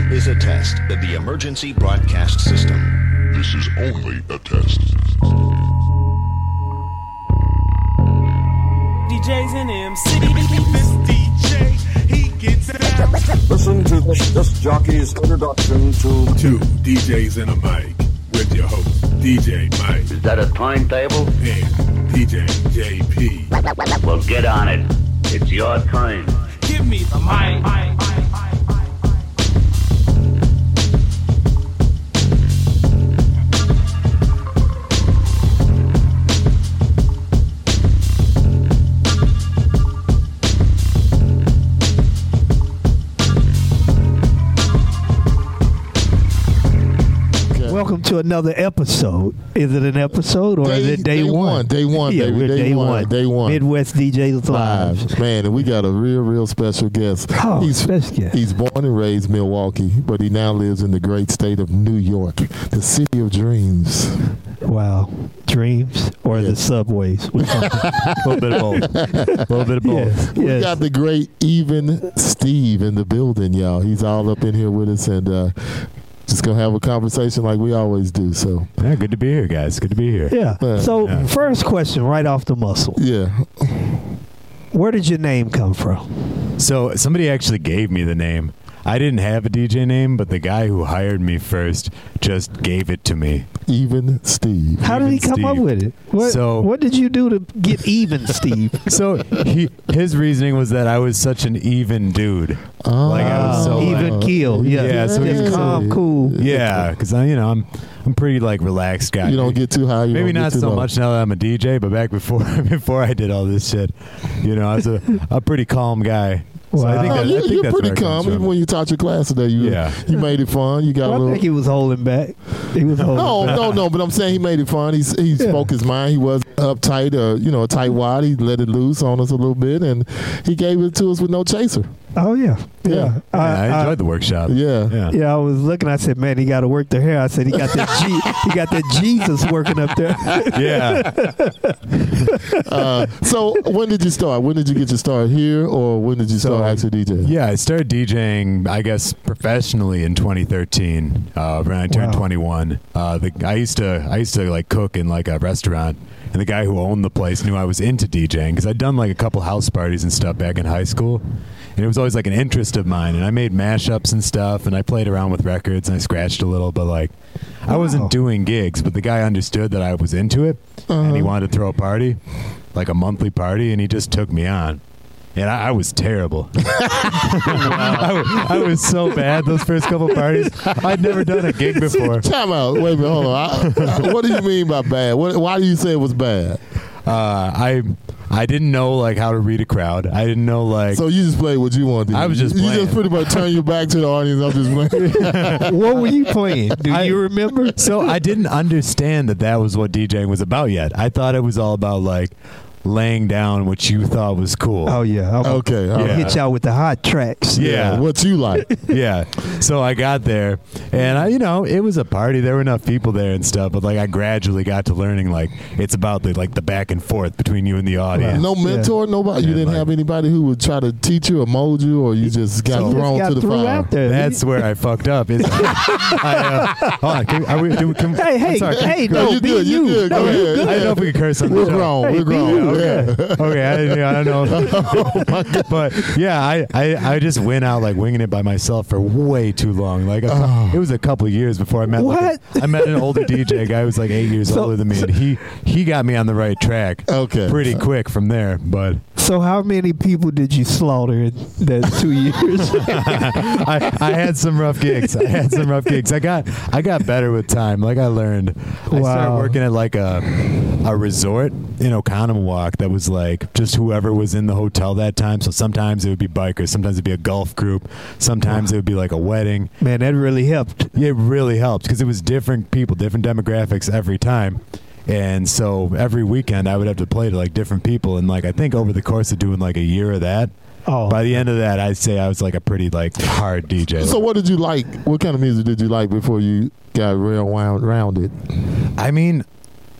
is a test of the emergency broadcast system. This is only a test. DJs in MC. This DJ, he gets down. Listen to this jockey's introduction to DJs in a mic with your host, DJ Mike. Is that a timetable? And DJ JP. Well, get on it. It's your time. Give me the mic. Welcome to another episode. Is it an episode or is it day one? Day one, yeah, baby. We're day one. Day one. Midwest DJs Live. Man, and we got a real special guest. Oh, special guest. He's born and raised Milwaukee, but he now lives in the great state of New York, the city of dreams. Wow. Dreams or the subways? A little bit of both. Yes. We got the great Even Steve in the building, y'all. He's all up in here with us and just going to have a conversation like we always do. So yeah, good to be here, guys. Good to be here. Yeah. First question right off the muscle. Yeah. Where did your name come from? So somebody actually gave me the name. I didn't have a DJ name, but the guy who hired me first just gave it to me. Even Steve. How did he come up with it? What did you do to get Even Steve? So his reasoning was that I was such an even dude. Like I was so even keel. Yeah. So he's calm, cool. Yeah, because I'm pretty like relaxed guy. You don't get too high. Maybe not so much now that I'm a DJ, but back before I did all this shit, I was a pretty calm guy. So I think you're that's pretty calm. Even when you taught your class today, you made it fun. You got a little. I think he was holding back. No. But I'm saying he made it fun. He spoke his mind. He wasn't uptight or a tight wad. He let it loose on us a little bit, and he gave it to us with no chaser. Oh yeah. I enjoyed the workshop. Yeah. I was looking. I said, "Man, he got to work the hair." I said, "He got that he got that Jesus working up there." Yeah. So when did you start? When did you get your start here, or when did you start actually DJing? Yeah, I started DJing, I guess, professionally in 2013 when I turned 21. I used to like cook in like a restaurant, and the guy who owned the place knew I was into DJing because I'd done like a couple house parties and stuff back in high school. And it was always like an interest of mine, and I made mashups and stuff, and I played around with records, and I scratched a little, but like I wasn't doing gigs, but the guy understood that I was into it, and he wanted to throw a party, like a monthly party, and he just took me on. And I was terrible. I was so bad those first couple parties. I'd never done a gig before. Time out. Wait a minute. Hold on. What do you mean by bad? Why do you say it was bad? I didn't know like how to read a crowd. I didn't know like. So you just played what you wanted. I was just playing. You just pretty much turn your back to the audience. I'm just playing. What were you playing? Do you remember? So I didn't understand that was what DJing was about yet. I thought it was all about like laying down what you thought was cool. Oh yeah. Okay. Hit y'all with the hot tracks. Yeah. What you like? Yeah. So I got there, and it was a party. There were enough people there and stuff, but like I gradually got to learning like it's about the back and forth between you and the audience. No mentor, nobody. You didn't have anybody who would try to teach you or mold you, or you just got thrown to the fire. Out there. That's where I fucked up. Hold on. Hey, no, you good. You good. Go ahead. I don't know if we can curse on the show. We're grown. Okay. I don't know. But yeah, I just went out like winging it by myself for way too long. Like it was a couple years before I met. I met an older DJ guy who was like 8 years older than me, and he got me on the right track. Okay. Pretty quick from there, but. So how many people did you slaughter in that 2 years? I had some rough gigs. I got better with time. Like I learned. I started working at like a resort in Oconomowoc that was like just whoever was in the hotel that time. So sometimes it would be bikers, sometimes it'd be a golf group, sometimes it would be like a wedding. Man, that really helped. Yeah, it really helped because it was different people, different demographics every time. And so every weekend I would have to play to like different people. And like I think over the course of doing like a year of that, by the end of that, I'd say I was like a pretty like hard DJ. So what did you like? What kind of music did you like before you got real rounded? I mean,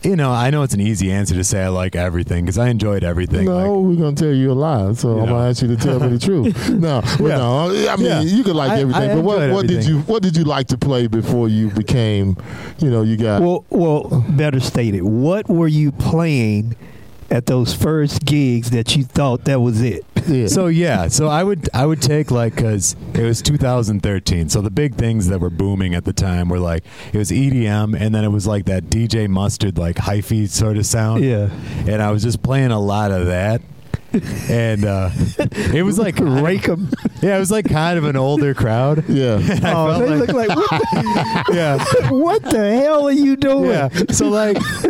I know it's an easy answer to say I like everything because I enjoyed everything. No, we're gonna tell you a lie, so I'm gonna ask you to tell me the truth. No, I mean you could like everything, but what did you like to play before you became, you got? Well, better stated. What were you playing at those first gigs that you thought that was it? Yeah. So I would take because it was 2013. So the big things that were booming at the time were it was EDM, and then it was like that DJ Mustard hyphy sort of sound. Yeah. And I was just playing a lot of that. And it was rake 'em. Yeah, it was kind of an older crowd. Yeah. Oh, they look like what the hell are you doing? Yeah. So I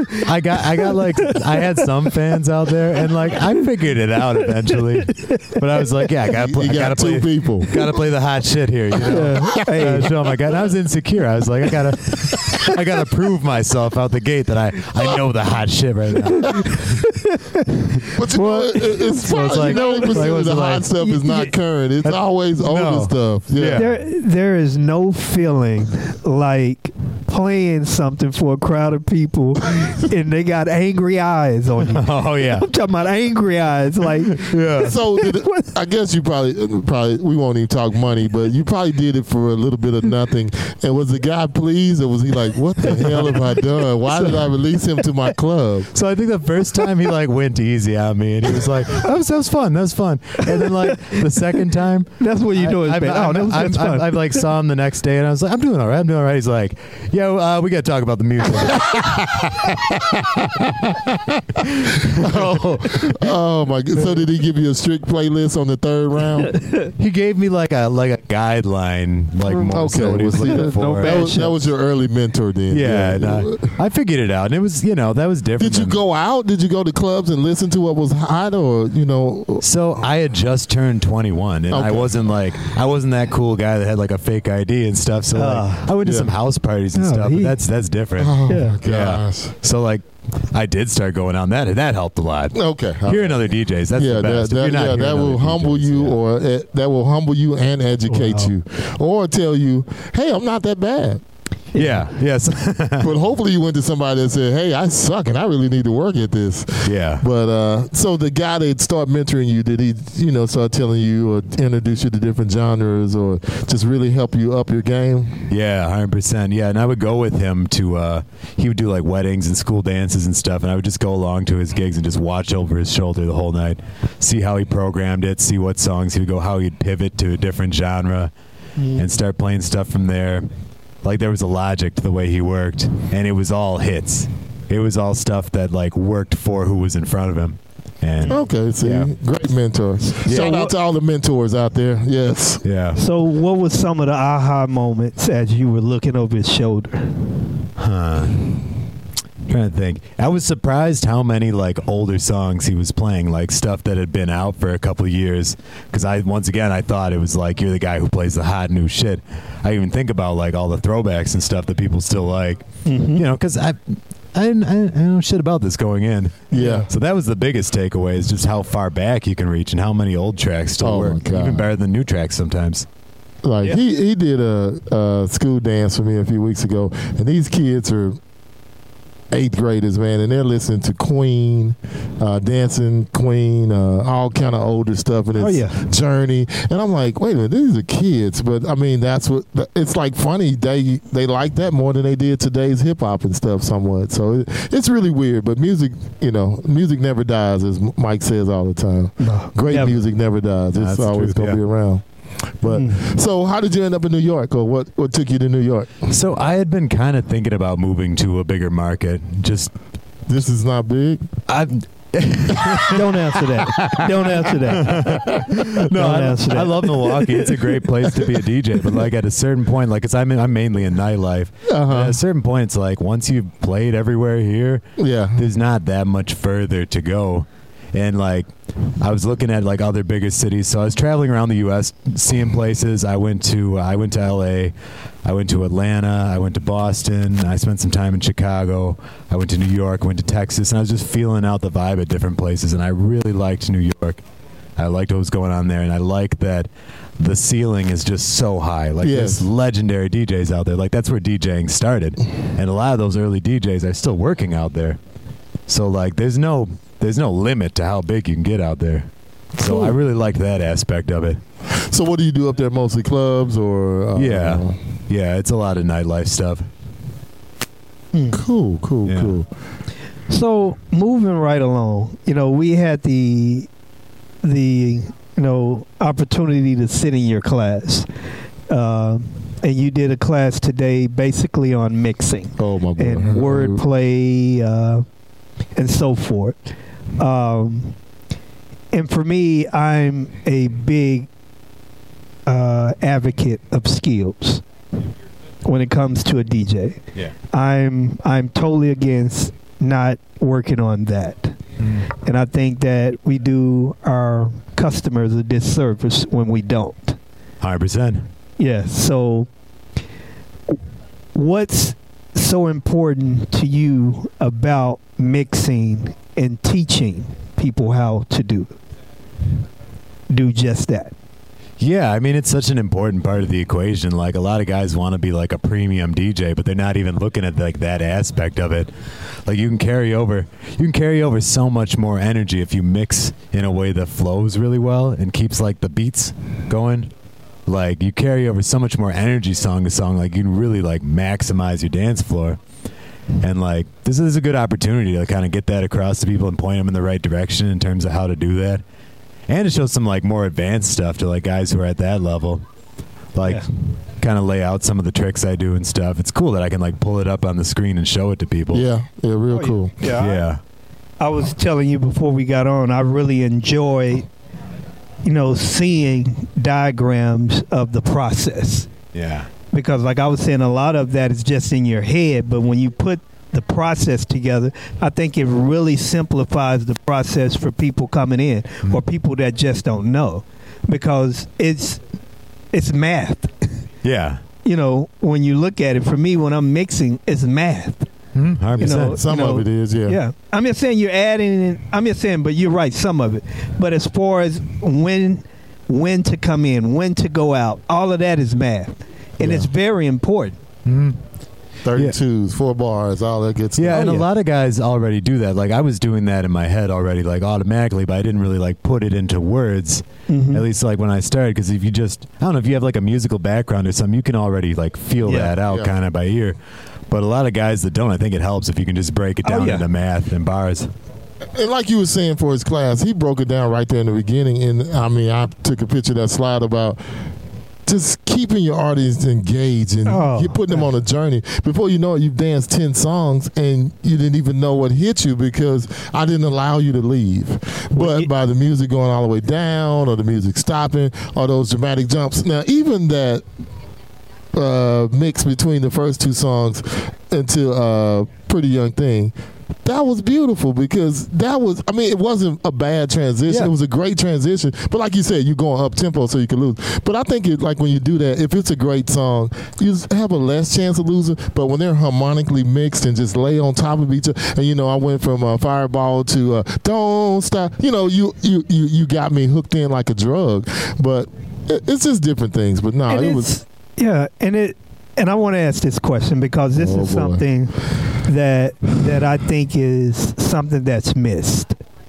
had some fans out there, and I figured it out eventually. But I was I gotta play people. Gotta play the hot shit here. Hey, show them I was insecure. I was I gotta prove myself out the gate that I know the hot shit right now. But it's fine. 90% of the hot stuff is not current. It's always older stuff. Yeah. There is no feeling like playing something for a crowd of people and they got angry eyes on you. Oh yeah. I'm talking about angry eyes. Yeah. So I guess you probably we won't even talk money, but you probably did it for a little bit of nothing. And was the guy pleased, or was he what the hell have I done? Why did I release him to my club? So I think the first time he went easy on me, and he was that was fun. That was fun. And then the second time, that's what you do. I saw him the next day, and I was I'm doing all right. He's yo, we got to talk about the music. oh my god! So did he give you a strict playlist on the third round? He gave me a guideline, more so what he was looking for. That was your early mentor then. Yeah. I figured it out, and it was that was different. Did you go out? Did you go to clubs and listen to what was hot, or So I had just turned 21, and I wasn't that cool guy that had a fake ID and stuff. So I went to some house parties and stuff. But that's different. Oh my gosh. Yeah. So I did start going on that, and that helped a lot. Okay. Hearing other DJs, that's the best. That will humble you, or that will humble you and educate you, or tell you, hey, I'm not that bad. Yeah. Yes. But hopefully you went to somebody that said, hey, I suck and I really need to work at this. Yeah. But so the guy that started mentoring you, did he start telling you or introduce you to different genres or just really help you up your game? Yeah, 100%. Yeah, and I would go with him to he would do weddings and school dances and stuff, and I would just go along to his gigs and just watch over his shoulder the whole night, see how he programmed it, see what songs he would go, how he'd pivot to a different genre and start playing stuff from there. There was a logic to the way he worked, and it was all hits. It was all stuff that worked for who was in front of him. And okay, great mentor. Yeah. Shout out to all the mentors out there. Yes. Yeah. So what was some of the aha moments as you were looking over his shoulder? Trying to think. I was surprised how many older songs he was playing, stuff that had been out for a couple of years. Because I thought it was you're the guy who plays the hot new shit. I even think about all the throwbacks and stuff that people still like. Mm-hmm. Because I didn't know shit about this going in. Yeah. So that was the biggest takeaway, is just how far back you can reach and how many old tracks still work, even better than new tracks sometimes. He did a school dance for me a few weeks ago, and these kids are 8th graders, man, and they're listening to Queen, Dancing Queen, all kind of older stuff, and it's Journey. And I'm like, wait a minute, these are kids, but I mean, that's what it's funny. They like that more than they did today's hip hop and stuff, somewhat. So it's really weird. But music, music never dies, as Mike says all the time. No, great music never dies. It's always going to be around. But so how did you end up in New York, or what took you to New York? So I had been kind of thinking about moving to a bigger market. Just this is not big. Don't answer that. Don't answer that. No, I love Milwaukee. It's a great place to be a DJ. But at a certain point, I'm mainly in nightlife. At a certain point, it's once you've played everywhere here, there's not that much further to go. And I was looking at other bigger cities, so I was traveling around the U.S. seeing places. I went to L.A., I went to Atlanta, I went to Boston, I spent some time in Chicago, I went to New York, I went to Texas, and I was just feeling out the vibe at different places, and I really liked New York. I liked what was going on there, and I like that the ceiling is just so high. Like, Yes. there's legendary DJs out there. Like, that's where DJing started. And a lot of those early DJs are still working out there. So, like, there's no limit to how big you can get out there. So Cool. I really liked that aspect of it. So what do you do up there? Mostly clubs or? Yeah, it's a lot of nightlife stuff. Cool. Yeah. So moving right along, we had the opportunity to sit in your class, and you did a class today basically on mixing Oh my boy. and wordplay and so forth. And for me, I'm a big advocate of skills when it comes to a DJ. Yeah. I'm totally against not working on that. And I think that we do our customers a disservice when we don't. 100%. Yeah. So what's so important to you about mixing and teaching people how to do just that? Yeah, I mean, it's such an important part of the equation. Like, a lot of guys want to be like a premium DJ, but they're not even looking at like that aspect of it. Like, you can carry over so much more energy if you mix in a way that flows really well and keeps like the beats going. Like, you carry over so much more energy song to song. Like, you can really like maximize your dance floor. And like, this is a good opportunity to kind of get that across to people and point them in the right direction in terms of how to do that. And to show some like more advanced stuff to like guys who are at that level, like kind of lay out some of the tricks I do and stuff. It's cool that I can like pull it up on the screen and show it to people. Yeah, real cool. Yeah. I was telling you before we got on, I really enjoyed, seeing diagrams of the process. Yeah. Because like I was saying, a lot of that is just in your head, but when you put the process together, I think it really simplifies the process for people coming in or people that just don't know, because it's math. Yeah. When you look at it, for me, when I'm mixing, it's math. 100%. Some of it is, yeah. Yeah. I'm just saying you're adding in, but you're right, some of it. But as far as when to come in, when to go out, all of that is math. And it's very important. 32s, 4 bars, all that good stuff. Yeah, and a lot of guys already do that. Like, I was doing that in my head already, like automatically, but I didn't really like put it into words. At least like when I started, because if you just, I don't know, if you have like a musical background or something, you can already like feel that out kind of by ear. But a lot of guys that don't, I think it helps if you can just break it down into math and bars. And like you were saying for his class, he broke it down right there in the beginning. And I mean, I took a picture of that slide about just keeping your audience engaged and you're putting them on a journey. Before you know it, you've danced 10 songs and you didn't even know what hit you because I didn't allow you to leave. But by the music going all the way down or the music stopping or those dramatic jumps. Now, even that mix between the first 2 songs into Pretty Young Thing, that was beautiful because it wasn't a bad transition. It was a great transition. But like you said, you're going up tempo so you can lose. But I think like when you do that, if it's a great song, you have a less chance of losing. But when they're harmonically mixed and just lay on top of each other, and I went from Fireball to Don't Stop. You got me hooked in like a drug. But it's just different things. But no, it was. Yeah, and I want to ask this question because this is something that I think is something that's missed.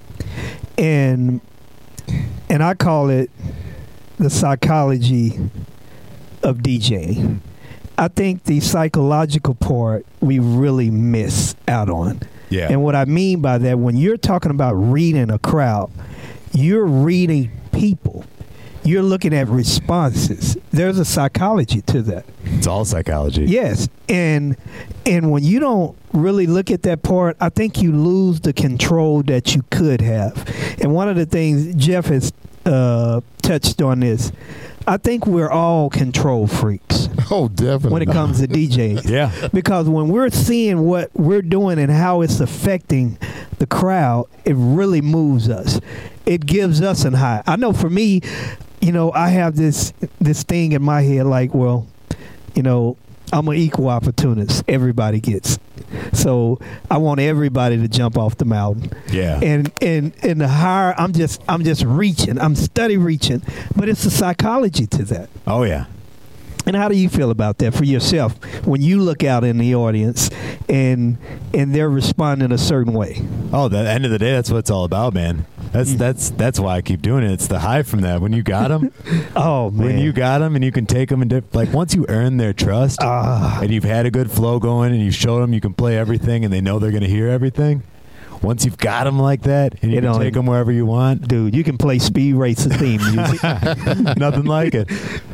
And I call it the psychology of DJing. I think the psychological part we really miss out on. Yeah. And what I mean by that, when you're talking about reading a crowd, you're reading people. You're looking at responses. There's a psychology to that. It's all psychology. Yes. And when you don't really look at that part, I think you lose the control that you could have. And one of the things Jeff has touched on this, I think we're all control freaks. Oh, definitely. When it comes to DJing. Yeah. Because when we're seeing what we're doing and how it's affecting the crowd, it really moves us. It gives us a high. I know for me, I have this thing in my head like, well, I'm an equal opportunist. Everybody gets. So I want everybody to jump off the mountain. Yeah. And the higher I'm just reaching. I'm steady reaching. But it's a psychology to that. Oh yeah. And how do you feel about that for yourself when you look out in the audience and they're responding a certain way? Oh, at the end of the day, that's what it's all about, man. That's why I keep doing it. It's the high from that. When you got them, oh man, when you got them and you can take them and like once you earn their trust and you've had a good flow going and you show them you can play everything and they know they're going to hear everything. Once you've got them like that and you can take them wherever you want. Dude, you can play Speed Racer theme music. Nothing like it.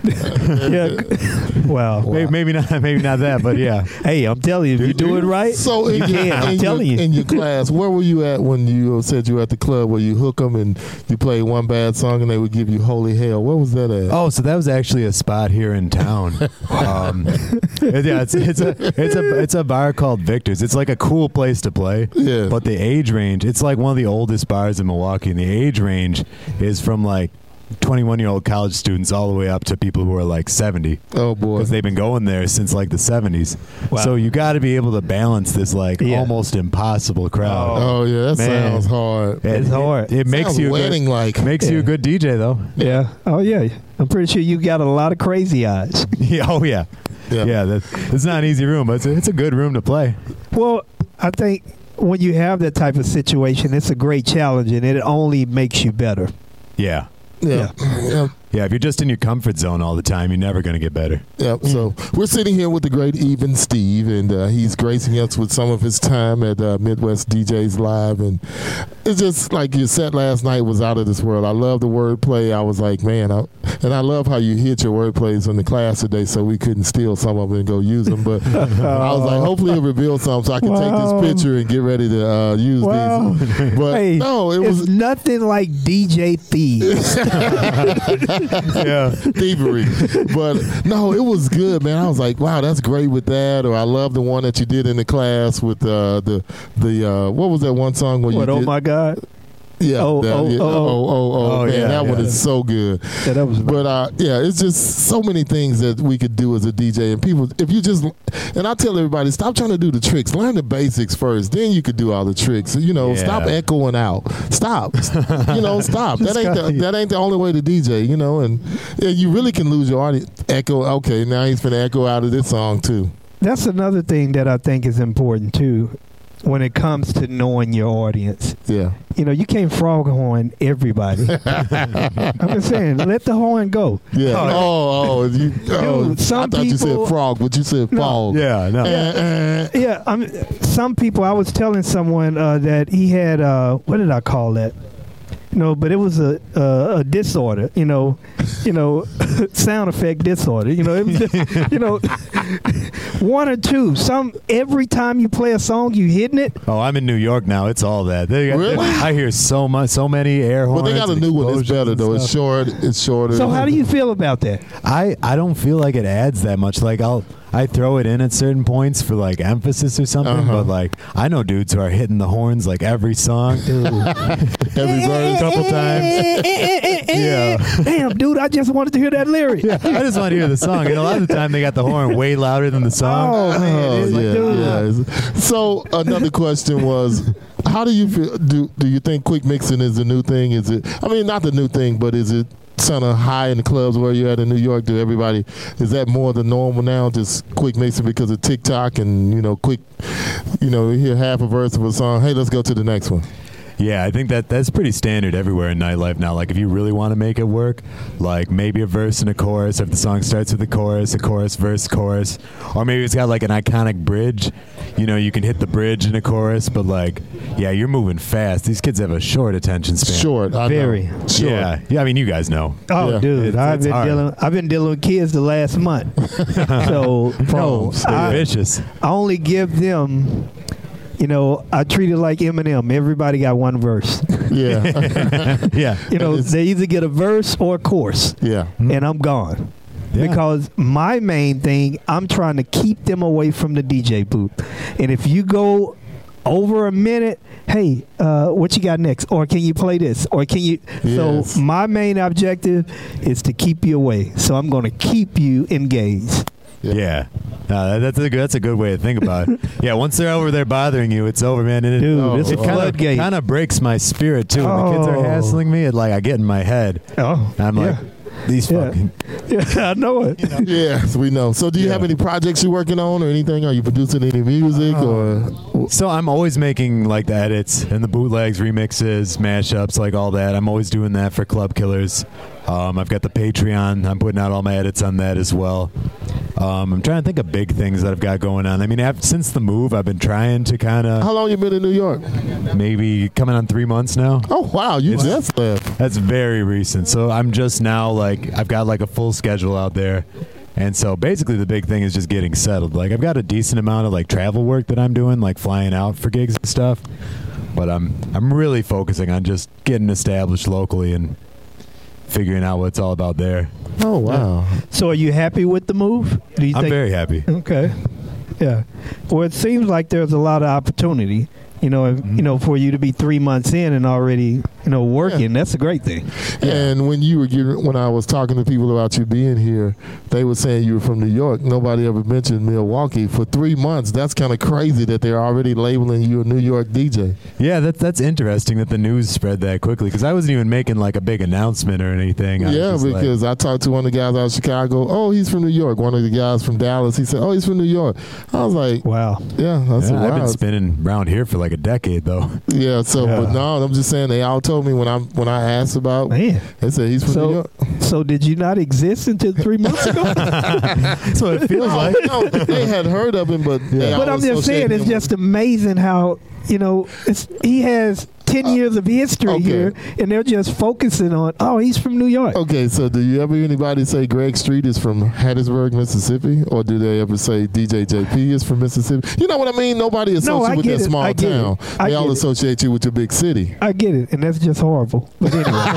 Yeah. Wow. Maybe not that, but yeah. Hey, I'm telling you, if you do it right, So you can. I'm telling you. In your class, where were you at when you said you were at the club where you hook them and you play one bad song and they would give you Holy Hell? Where was that at? Oh, so that was actually a spot here in town. Yeah, it's a bar called Victor's. It's like a cool place to play. Yeah. But the age range, it's like one of the oldest bars in Milwaukee, and the age range is from like 21-year-old college students all the way up to people who are like 70. Oh boy, because they've been going there since like the 70s. Wow. So you got to be able to balance this like almost impossible crowd. Oh yeah, that sounds hard. It's hard. It makes you wedding like. Makes you a good DJ though. Yeah. Oh yeah. I'm pretty sure you got a lot of crazy eyes. Yeah. Oh yeah. Yeah. It's not an easy room, but it's a good room to play. Well, I think when you have that type of situation, it's a great challenge, and it only makes you better. Yeah. Yeah. Yeah, if you're just in your comfort zone all the time, you're never going to get better. Yep. So we're sitting here with the great Even Steve, and he's gracing us with some of his time at Midwest DJs Live. And it's just like your set last night was out of this world. I love the wordplay. I was like, man, and I love how you hit your wordplays in the class today, so we couldn't steal some of them and go use them. But I was like, hopefully it'll reveal something so I can take this picture and get ready to use these. But hey, no, it's nothing like DJ Thieves. Yeah, thievery. But no, it was good, man. I was like, wow, that's great with that. Or I love the one that you did in the class with the what was that one song where you did? Oh my God. Yeah. Oh, man, yeah, that one is so good. Yeah, that was. But it's just so many things that we could do as a DJ, and people, if you just, and I tell everybody, stop trying to do the tricks. Learn the basics first, then you could do all the tricks. You know, stop echoing out. Stop. Stop. That ain't the only way to DJ. You know, and you really can lose your audience. Echo. Okay, now he's gonna echo out of this song too. That's another thing that I think is important too, when it comes to knowing your audience. Yeah. You know, you can't frog horn everybody. I'm just saying, let the horn go. Yeah. Dude, some I thought you said people- frog, but you said fog. Yeah, no. Yeah, some people, I was telling someone that he had, what did I call that? But it was a disorder, sound effect disorder. It was just, one or two. Every time you play a song, you hitting it. Oh, I'm in New York now. It's all that. Really? I hear so many air horns. But they got a new one. It's better though. It's short. It's shorter. So how do you feel about that? I don't feel like it adds that much. Like I throw it in at certain points for like emphasis or something, but like I know dudes who are hitting the horns like every song, every verse, couple times. Yeah. Damn, dude, I just wanted to hear that lyric. Yeah, I just want to hear the song, and a lot of the time they got the horn way louder than the song. Oh man, it's like, dude. Yeah. So another question was, how do you feel? Do you think quick mixing is the new thing? Is it? I mean, not the new thing, but is it kind of high in the clubs where you're at in New York? Is that more the normal now, just quick mixing because of TikTok and quick, you hear half a verse of a song, hey, let's go to the next one? Yeah, I think that's pretty standard everywhere in nightlife now. Like if you really want to make it work, like maybe a verse and a chorus. If the song starts with a chorus, verse, chorus, or maybe it's got like an iconic bridge. You can hit the bridge in a chorus, but like, yeah, you're moving fast. These kids have a short attention span. Short, very. Short. Yeah. I mean, you guys know. Oh, Yeah. dude, I've been dealing with kids the last month. So They're vicious. I only give them. I treat it like Eminem. Everybody got one verse. Yeah. Yeah. They either get a verse or a chorus. Yeah. And I'm gone. Yeah. Because my main thing, I'm trying to keep them away from the DJ booth. And if you go over a minute, hey, what you got next? Or can you play this? Or can you? Yes. So my main objective is to keep you away. So I'm going to keep you engaged. Yeah. That's a good way to think about it. Yeah, once they're over there bothering you, it's over, man. And Dude, it's a floodgate. It kind of breaks my spirit too. When the kids are hassling me, I get in my head. Oh, I'm like, these fucking. Yeah, I know it. Yes, we know. So do you have any projects you're working on or anything? Are you producing any music or? So I'm always making like the edits and the bootlegs, remixes, mashups, like all that. I'm always doing that for Club Killers. I've got the Patreon. I'm putting out all my edits on that as well. I'm trying to think of big things that I've got going on. I mean, since the move, I've been trying to kind of. How long you been in New York? Maybe coming on 3 months now. Oh wow, you just left. That's very recent. So I'm just now I've got like a full schedule out there. And so basically the big thing is just getting settled. Like I've got a decent amount of like travel work that I'm doing, like flying out for gigs and stuff. But I'm really focusing on just getting established locally and figuring out what it's all about there. Oh wow. So are you happy with the move? I'm very happy. Okay. Yeah. Well, it seems like there's a lot of opportunity. For you to be 3 months in and already, working, that's a great thing. And when I was talking to people about you being here, they were saying you were from New York. Nobody ever mentioned Milwaukee. For 3 months, that's kind of crazy that they're already labeling you a New York DJ. Yeah, that's interesting that the news spread that quickly because I wasn't even making like a big announcement or anything. Because I talked to one of the guys out of Chicago. Oh, he's from New York. One of the guys from Dallas, he said, oh, he's from New York. I was like, wow. Yeah, that's wild. I've been spinning around here for like a decade though. Yeah, but no, I'm just saying they all told me when I asked about, they said he's from New York. So did you not exist until 3 months ago? That's what it feels like. No, they had heard of him, but but I'm just saying it's just amazing how he has 10 years of history here, and they're just focusing on, he's from New York. Okay, so do you ever hear anybody say Greg Street is from Hattiesburg, Mississippi? Or do they ever say DJ JP is from Mississippi? You know what I mean? Nobody associates with that small town. They all associate you with your big city. I get it, and that's just horrible. But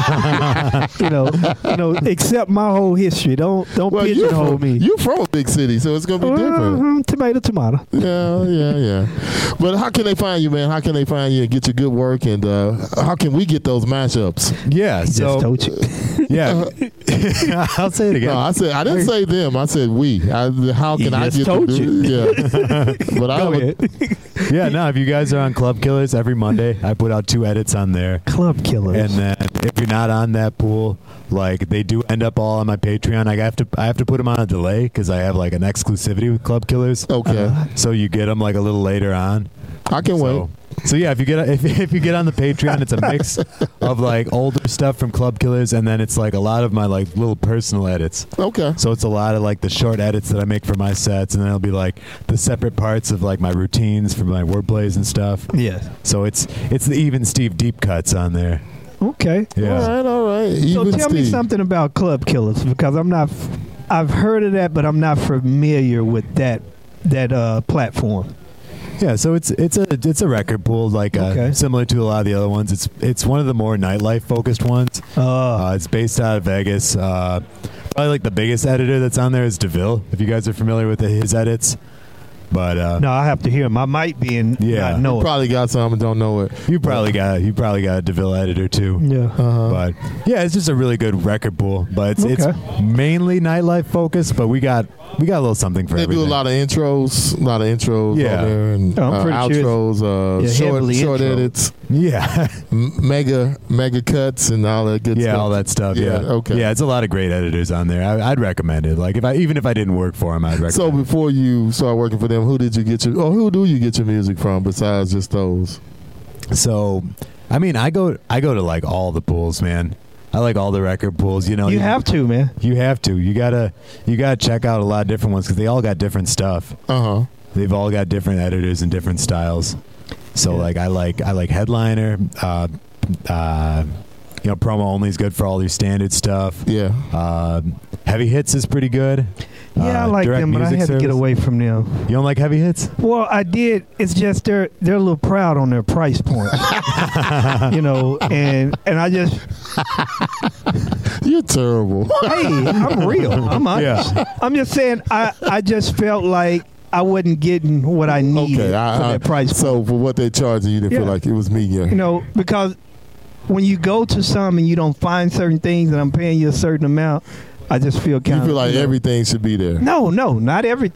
anyway, accept my whole history. Don't pigeonhole me. You're from a big city, so it's going to be different. Tomato. Yeah. But how can they find you, man? How can they find you and get your good work? And how can we get those mashups? Yeah, just told you. Yeah, I'll say it again. No, I didn't say them. I said we. How can I get told you? Yeah, but Go ahead. Yeah, no. If you guys are on Club Killers every Monday, I put out 2 edits on there. Club Killers. And then if you're not on that pool, like they do end up all on my Patreon. I have to put them on a delay because I have like an exclusivity with Club Killers. Okay. So you get them like a little later on. I can wait. So yeah, if you get on the Patreon, it's a mix of like older stuff from Club Killers, and then it's like a lot of my like little personal edits. Okay. So it's a lot of like the short edits that I make for my sets, and then it'll be like the separate parts of like my routines for my wordplays and stuff. Yeah. So it's the Even Steve deep cuts on there. Okay. Yeah. All right. So tell me something about Club Killers because I've heard of that, but I'm not familiar with that platform. Yeah, so it's a record pool like similar to a lot of the other ones. It's one of the more nightlife focused ones. It's based out of Vegas. Probably like the biggest editor that's on there is DeVille. If you guys are familiar with his edits, but no, I have to hear him. I might be in. Yeah, know probably got some and don't know it. You probably got a DeVille editor too. Yeah, but yeah, it's just a really good record pool. But it's mainly nightlife focused. But we got a little something for everything. They do a lot of intros yeah. on there and outros, short edits. Yeah, mega cuts and all that good stuff. Yeah, all that stuff. Yeah. Okay. Yeah, it's a lot of great editors on there. I'd recommend it. Like even if I didn't work for them, I'd recommend. So before you start working for them, who do you get your music from besides just those? So, I mean, I go to like all the pools, man. I like all the record pools. You have to, man. You have to. You gotta check out a lot of different ones because they all got different stuff. They've all got different editors and different styles. So like I like Headliner. Promo only is good for all your standard stuff. Yeah. Heavy Hits is pretty good. Yeah, I like them, but I had to get away from them. You don't like Heavy Hits? Well, I did. It's just they're a little proud on their price point. And I just... You're terrible. Hey, I'm real. I'm honest. Yeah. I'm just saying I just felt like I wasn't getting what I needed for that price point. So for what they charged you didn't feel like it was me. Yeah. Because when you go to some and you don't find certain things and I'm paying you a certain amount, I just feel kind of... You feel like everything should be there. No, not everything.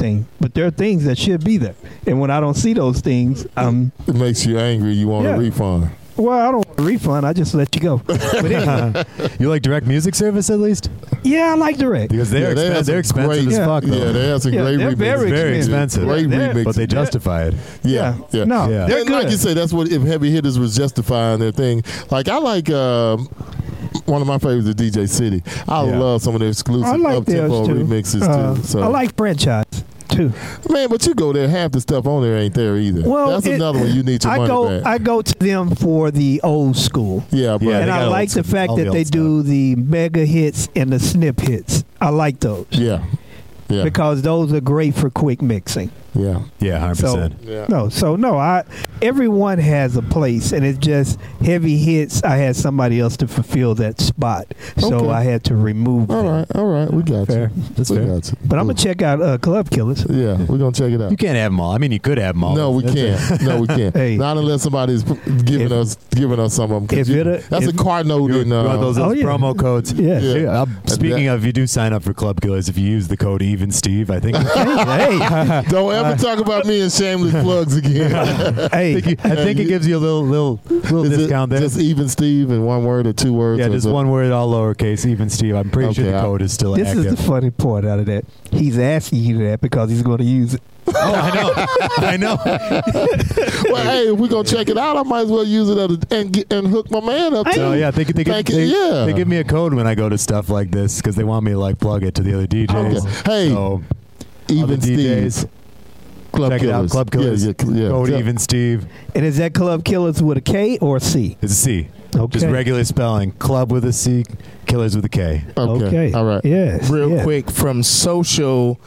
but there are things that should be there. And when I don't see those things, It makes you angry. You want a refund. well, I don't want a refund. I just let you go. But anyway, You like direct music service at least? yeah, I like direct. Because they're, they have they're some expensive great- as fuck, though. Yeah, they have some Yeah, great they're remixes. very expensive. Great They're- remixes. But they justify it. Yeah. No, Yeah. they're And good. like you say, that's what if heavy hitters was justifying their thing. Like I like one of my favorites is DJ City. I Yeah. love some of their exclusive I like up-tempo theirs too. remixes too. So I like franchise too. man, but you go there, half the stuff on there ain't there either. Well, that's another one you need your money back. I go to them for the old school. Yeah, but Yeah, And they I got like the old- fact all that the they old do the mega hits and the snip hits. I like those yeah. because those are great for quick mixing. Yeah. Yeah, 100%. No, everyone has a place, and it's just heavy hits. I had somebody else to fulfill that spot, so Okay. I had to remove them. All right, we got Fair. you. That's we fair. got you. But I'm gonna check out Club Killers. Yeah, we're gonna check it out. You can't have them all. I mean, you could have them all. No, we That's can't. No, we can't. Hey. Not unless somebody's giving us some of them. if That's a card note You in. want those Oh, yeah. promo codes? Yeah. Yeah. Speaking of, if you do sign up for Club Killers, if you use the code Even Steve, I think hey, Don't ever talk about me in shameless plugs again. hey, I think it gives you a little Is discount it there. just even Steve in one word or two words? Yeah, or just is it- one word, all lowercase, Even Steve. I'm pretty sure Okay, the code is still this is active. the funny part out of that. He's asking you that because he's going to use it. Oh, I know. Well, hey, if we're gonna check it out, I might as well use it and hook my man up. So too. yeah, they yeah. give me a code when I go to stuff like this because they want me to like plug it to the other DJs. Okay. Hey, so even other DJs, Steve. Club check it out. Killers. Club Killers. Yeah. Code Even Steve. And is that Club Killers with a K or a C? It's a C. Okay. Just regular spelling. Club with a C. Killers with a K. Okay. All right. Yes. Real yes. quick from social,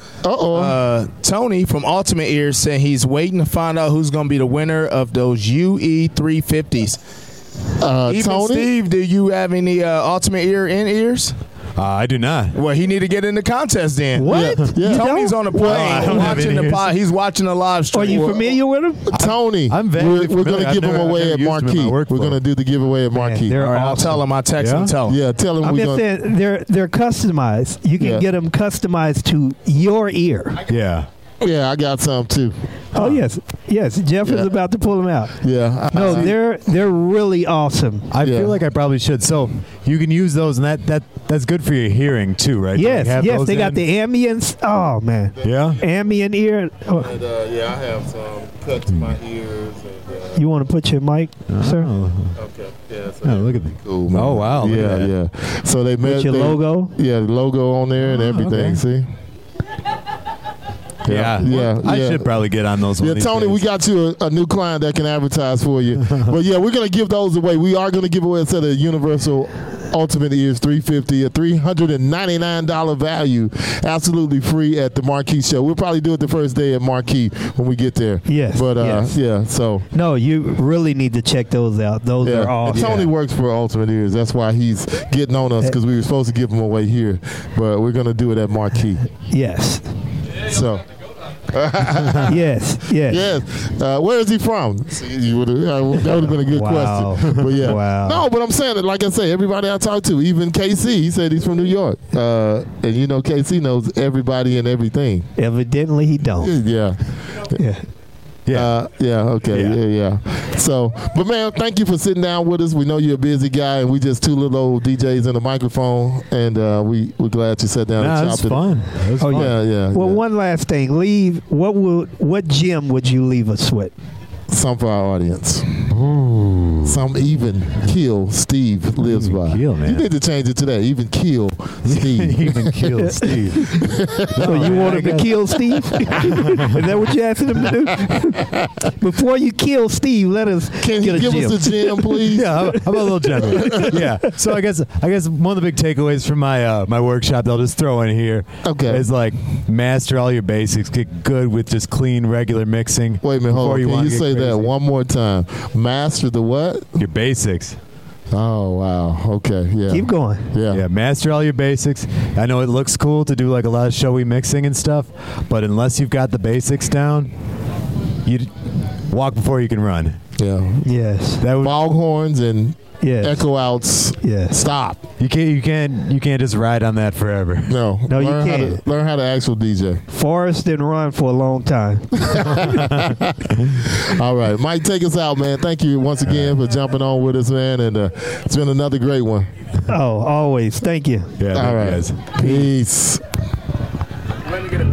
Tony from Ultimate Ears said he's waiting to find out who's going to be the winner of those UE 350s. Even Tony? Steve, do you have any Ultimate Ear in ears? I do not. Well, he need to get in the contest then. What? Yeah. You Tony's don't? on the plane I don't have watching any the ears. pod. He's watching the live stream. Are you familiar with him? Tony, I'm vaguely we're going familiar. to give I've him never- away I've at never used them in Marquee. my We're workflow. going to do the giveaway at Marquee. they're All right, I'll awesome. tell him. I'll text Yeah? him. Tell him. Yeah, tell him I'm we're just going to. saying they're customized. You can Yeah. get them customized to your ear. Yeah. Yeah, I got some too. Oh yes. Jeff is about to pull them out. Yeah. No, they're really awesome. I Yeah. feel like I probably should. So you can use those, and that's good for your hearing too, right? To, Yes, like, have yes, those they got in? the ambience. Oh man, Yeah. ambient ear. Oh, Yeah, I have some cut to my ears. And, you want to put your mic, sir? Oh, okay. Yeah. So oh, look at that. cool, man. Oh, wow, look Yeah, at that. yeah. So they With your logo. Yeah, the logo on there and everything. okay. See. Yeah. Yeah. I yeah. should probably get on those. Yeah, one of these Tony, we days. got you a new client that can advertise for you. But yeah, we're gonna give those away. We are gonna give away a set of Universal Ultimate Ears 350, a $399 value, absolutely free at the Marquee Show. We'll probably do it the first day at Marquee when we get there. Yes, But yes. yeah, so No, you really need to check those out. Those yeah. are awesome. And Tony works for Ultimate Ears. That's why he's getting on us because we were supposed to give them away here, but we're gonna do it at Marquee. Yes, So. yes. Yes. Where is he from? That would have been a good Wow. question. But yeah. Wow. No, but I'm saying that, like I say, everybody I talk to, even KC, he said he's from New York. And you know, KC knows everybody and everything. Evidently, he don't. Yeah. Yeah. Okay. Yeah. So, but man, thank you for sitting down with us. We know you're a busy guy, and we just two little old DJs in the microphone, and we're glad you sat down and That's chopped it. fun. That's fun. Yeah. Well, one last thing. What gem would you leave us with? Some for our audience. Some even kill Steve lives Even by. keel, man. You need to change it to that. Even kill Steve. Even kill Steve. So you want him to kill Steve? Is that what you're asking him to do? Before you kill Steve, let us Can get you a give gem. us a gem, please? Yeah, how about a little general? Yeah. So I guess one of the big takeaways from my my workshop that I'll just throw in here is like master all your basics, get good with just clean regular mixing. Wait a minute, hold on. Can wanna you get say that crazy. one more time? Master the what? Your basics. Oh, wow. Okay, yeah. Keep going. Yeah, master all your basics. I know it looks cool to do like a lot of showy mixing and stuff, but unless you've got the basics down, you walk before you can run. Yeah. Yes. That would, Foghorns and Yes. Echo outs. Yes. Stop. You can't just ride on that forever. No. No, you can't. Learn how to actual DJ. Forrest didn't run for a long time. All right. Mike, take us out, man. Thank you once again for jumping on with us, man. And it's been another great one. Oh, always. Thank you. Yeah. All right. Guys. Peace. Let me get a